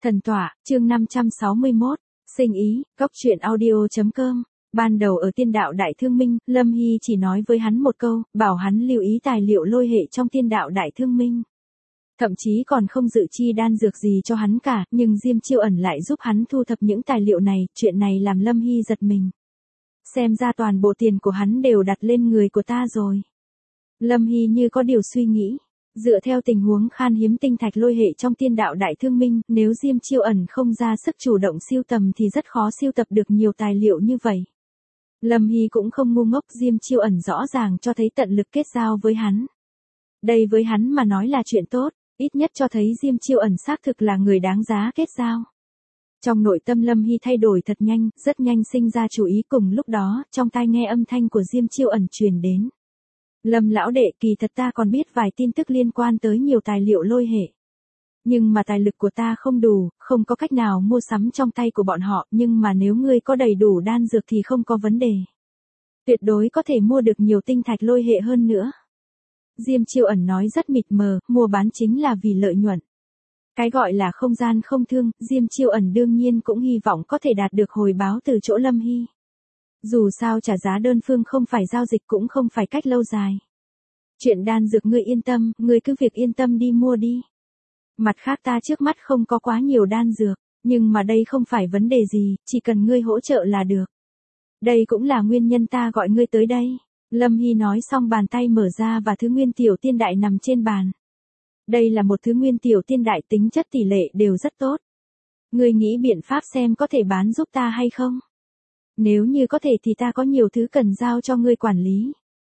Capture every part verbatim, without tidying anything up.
Thần tọa, chương năm trăm sáu mươi mốt, sinh ý, góc truyện audio.com. Ban đầu ở tiên đạo Đại Thương Minh, Lâm Hy chỉ nói với hắn một câu, bảo hắn lưu ý tài liệu lôi hệ trong tiên đạo Đại Thương Minh. Thậm chí còn không dự chi đan dược gì cho hắn cả, nhưng Diêm Chiêu Ẩn lại giúp hắn thu thập những tài liệu này, chuyện này làm Lâm Hy giật mình. Xem ra toàn bộ tiền của hắn đều đặt lên người của ta rồi. Lâm Hy như có điều suy nghĩ. Dựa theo tình huống khan hiếm tinh thạch lôi hệ trong tiên đạo Đại Thương Minh, nếu Diêm Chiêu Ẩn không ra sức chủ động siêu tầm thì rất khó siêu tập được nhiều tài liệu như vậy. Lâm Hy cũng không ngu ngốc, Diêm Chiêu Ẩn rõ ràng cho thấy tận lực kết giao với hắn. Đây với hắn mà nói là chuyện tốt, ít nhất cho thấy Diêm Chiêu Ẩn xác thực là người đáng giá kết giao. Trong nội tâm Lâm Hy thay đổi thật nhanh, rất nhanh sinh ra chú ý, cùng lúc đó, trong tai nghe âm thanh của Diêm Chiêu Ẩn truyền đến. Lâm lão đệ, kỳ thật ta còn biết vài tin tức liên quan tới nhiều tài liệu lôi hệ. Nhưng mà tài lực của ta không đủ, không có cách nào mua sắm trong tay của bọn họ, nhưng mà nếu ngươi có đầy đủ đan dược thì không có vấn đề. Tuyệt đối có thể mua được nhiều tinh thạch lôi hệ hơn nữa. Diêm Chiêu Ẩn nói rất mịt mờ, mua bán chính là vì lợi nhuận. Cái gọi là không gian không thương, Diêm Chiêu Ẩn đương nhiên cũng hy vọng có thể đạt được hồi báo từ chỗ Lâm Hy. Dù sao trả giá đơn phương không phải giao dịch cũng không phải cách lâu dài. Chuyện đan dược ngươi yên tâm, ngươi cứ việc yên tâm đi mua đi. Mặt khác ta trước mắt không có quá nhiều đan dược, nhưng mà đây không phải vấn đề gì, chỉ cần ngươi hỗ trợ là được. Đây cũng là nguyên nhân ta gọi ngươi tới đây. Lâm Hy nói xong bàn tay mở ra và thứ nguyên tiểu tiên đại nằm trên bàn. Đây là một thứ nguyên tiểu tiên đại, tính chất tỷ lệ đều rất tốt. Ngươi nghĩ biện pháp xem có thể bán giúp ta hay không? Nếu như có thể thì ta có nhiều thứ cần giao cho ngươi quản lý.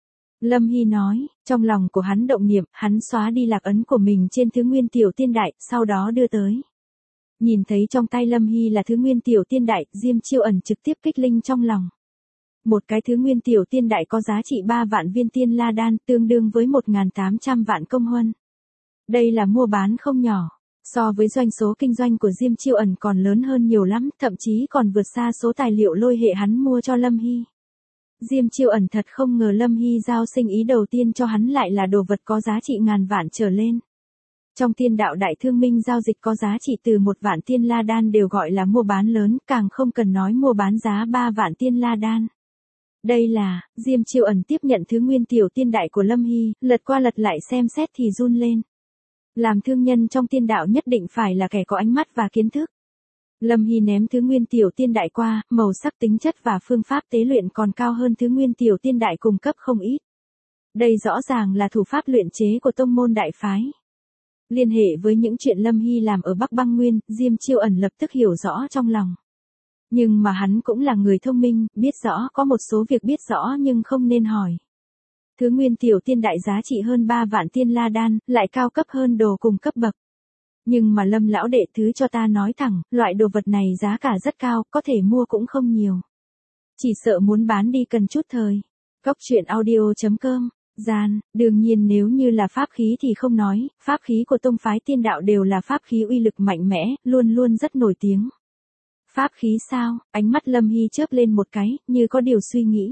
Lâm Hy nói, trong lòng của hắn động niệm, hắn xóa đi lạc ấn của mình trên thứ nguyên tiểu tiên đại, sau đó đưa tới. Nhìn thấy trong tay Lâm Hy là thứ nguyên tiểu tiên đại, Diêm Chiêu Ẩn trực tiếp kích linh trong lòng. Một cái thứ nguyên tiểu tiên đại có giá trị ba vạn viên tiên la đan, tương đương với một nghìn tám trăm vạn công huân. Đây là mua bán không nhỏ. So với doanh số kinh doanh của Diêm Chiêu Ẩn còn lớn hơn nhiều lắm, thậm chí còn vượt xa số tài liệu lôi hệ hắn mua cho Lâm Hy. Diêm Chiêu Ẩn thật không ngờ Lâm Hy giao sinh ý đầu tiên cho hắn lại là đồ vật có giá trị ngàn vạn trở lên. Trong tiên đạo Đại Thương Minh giao dịch có giá trị từ một vạn tiên la đan đều gọi là mua bán lớn, càng không cần nói mua bán giá ba vạn tiên la đan. Đây là, Diêm Chiêu Ẩn tiếp nhận thứ nguyên tiểu tiên đại của Lâm Hy, lật qua lật lại xem xét thì run lên. Làm thương nhân trong tiên đạo nhất định phải là kẻ có ánh mắt và kiến thức. Lâm Hy ném thứ nguyên tiểu tiên đại qua, màu sắc, tính chất và phương pháp tế luyện còn cao hơn thứ nguyên tiểu tiên đại cung cấp không ít. Đây rõ ràng là thủ pháp luyện chế của tông môn đại phái. Liên hệ với những chuyện Lâm Hy làm ở Bắc Băng Nguyên, Diêm Chiêu Ẩn lập tức hiểu rõ trong lòng. Nhưng mà hắn cũng là người thông minh, biết rõ có một số việc biết rõ nhưng không nên hỏi. Thứ nguyên tiểu tiên đại giá trị hơn ba vạn tiên la đan, lại cao cấp hơn đồ cùng cấp bậc. Nhưng mà Lâm lão đệ, thứ cho ta nói thẳng, loại đồ vật này giá cả rất cao, có thể mua cũng không nhiều. Chỉ sợ muốn bán đi cần chút thời. Góc truyện audio.com, gian, đương nhiên nếu như là pháp khí thì không nói, pháp khí của tông phái tiên đạo đều là pháp khí uy lực mạnh mẽ, luôn luôn rất nổi tiếng. Pháp khí sao? Ánh mắt Lâm Hy chớp lên một cái, như có điều suy nghĩ.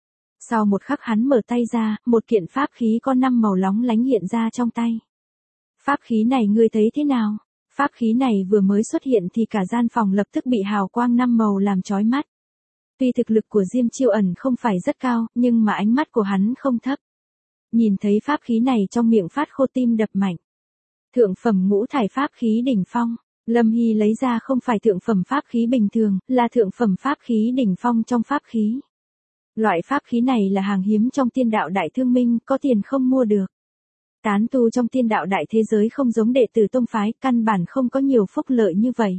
Sau một khắc hắn mở tay ra, một kiện pháp khí có năm màu lóng lánh hiện ra trong tay. Pháp khí này ngươi thấy thế nào? Pháp khí này vừa mới xuất hiện thì cả gian phòng lập tức bị hào quang năm màu làm chói mắt. Tuy thực lực của Diêm Chiêu Ẩn không phải rất cao, nhưng mà ánh mắt của hắn không thấp. Nhìn thấy pháp khí này trong miệng phát khô, tim đập mạnh. Thượng phẩm ngũ thải pháp khí đỉnh phong. Lâm Hy lấy ra không phải thượng phẩm pháp khí bình thường, là thượng phẩm pháp khí đỉnh phong trong pháp khí. Loại pháp khí này là hàng hiếm trong tiên đạo Đại Thương Minh, có tiền không mua được. Tán tu trong tiên đạo đại thế giới không giống đệ tử tông phái, căn bản không có nhiều phúc lợi như vậy.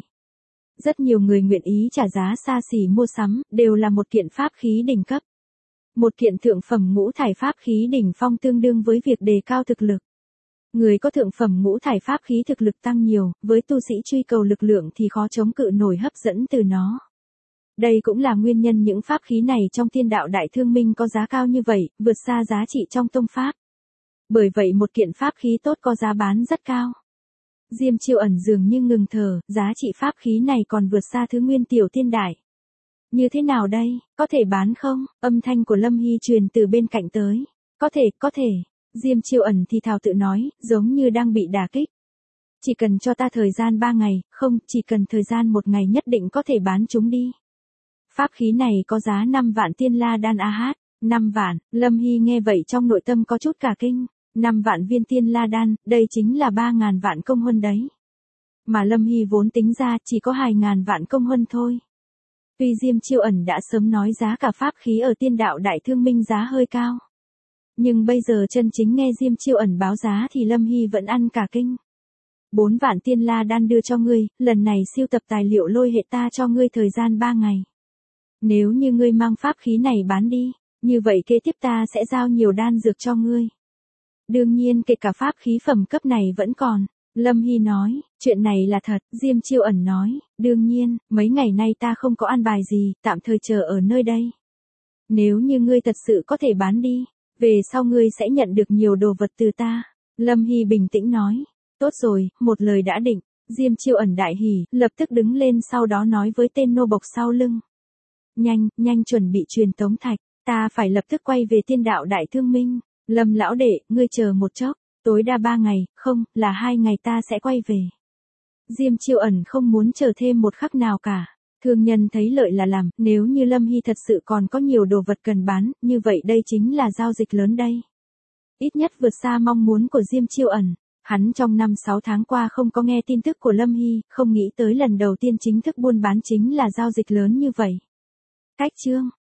Rất nhiều người nguyện ý trả giá xa xỉ mua sắm, đều là một kiện pháp khí đỉnh cấp. Một kiện thượng phẩm ngũ thải pháp khí đỉnh phong tương đương với việc đề cao thực lực. Người có thượng phẩm ngũ thải pháp khí thực lực tăng nhiều, với tu sĩ truy cầu lực lượng thì khó chống cự nổi hấp dẫn từ nó. Đây cũng là nguyên nhân những pháp khí này trong tiên đạo Đại Thương Minh có giá cao như vậy, vượt xa giá trị trong tông pháp. Bởi vậy một kiện pháp khí tốt có giá bán rất cao. Diêm Chiêu Ẩn dường như ngừng thở, giá trị pháp khí này còn vượt xa thứ nguyên tiểu tiên đại. Như thế nào đây, có thể bán không? Âm thanh của Lâm Hy truyền từ bên cạnh tới. Có thể, có thể. Diêm Chiêu Ẩn thì thào tự nói, giống như đang bị đả kích. chỉ cần cho ta thời gian ba ngày, không, chỉ cần thời gian một ngày nhất định có thể bán chúng đi. Pháp khí này có giá năm vạn tiên la đan a hát, năm vạn, Lâm Hy nghe vậy trong nội tâm có chút cả kinh, năm vạn viên tiên la đan, đây chính là ba ngàn vạn công huân đấy. Mà Lâm Hy vốn tính ra chỉ có hai ngàn vạn công huân thôi. Tuy Diêm Chiêu Ẩn đã sớm nói giá cả pháp khí ở tiên đạo đại thương minh giá hơi cao. Nhưng bây giờ chân chính nghe Diêm Chiêu Ẩn báo giá thì Lâm Hy vẫn ăn cả kinh. Bốn vạn tiên la đan đưa cho ngươi, lần này siêu tập tài liệu lôi hệ ta cho ngươi thời gian ba ngày. Nếu như ngươi mang pháp khí này bán đi, như vậy kế tiếp ta sẽ giao nhiều đan dược cho ngươi. Đương nhiên kể cả pháp khí phẩm cấp này vẫn còn. Lâm Hy nói, chuyện này là thật, Diêm Chiêu Ẩn nói, đương nhiên, mấy ngày nay ta không có ăn bài gì, tạm thời chờ ở nơi đây. Nếu như ngươi thật sự có thể bán đi, về sau ngươi sẽ nhận được nhiều đồ vật từ ta. Lâm Hy bình tĩnh nói, tốt rồi, một lời đã định, Diêm Chiêu Ẩn đại hỉ, lập tức đứng lên sau đó nói với tên nô bộc sau lưng. Nhanh, nhanh chuẩn bị truyền tống thạch, ta phải lập tức quay về tiên đạo đại thương minh. Lâm lão đệ, ngươi chờ một chốc. Tối đa ba ngày, không, là hai ngày ta sẽ quay về. Diêm Chiêu Ẩn không muốn chờ thêm một khắc nào cả. Thương nhân thấy lợi là làm, nếu như Lâm Hy thật sự còn có nhiều đồ vật cần bán, như vậy đây chính là giao dịch lớn đây. Ít nhất vượt xa mong muốn của Diêm Chiêu Ẩn. Hắn trong năm sáu tháng qua không có nghe tin tức của Lâm Hy, không nghĩ tới lần đầu tiên chính thức buôn bán chính là giao dịch lớn như vậy. Cách chương